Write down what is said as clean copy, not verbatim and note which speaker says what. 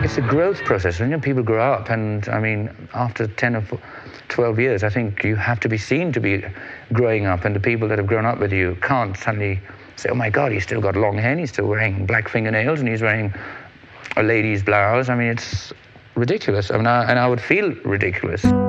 Speaker 1: it's a growth process. When people grow up, and I mean, after 10 or 12 years, I think you have to be seen to be growing up, and the people that have grown up with you can't suddenly say, oh my God, he's still got long hair, and he's still wearing black fingernails, and he's wearing a lady's blouse. I mean, it's ridiculous. I mean, and I would feel ridiculous.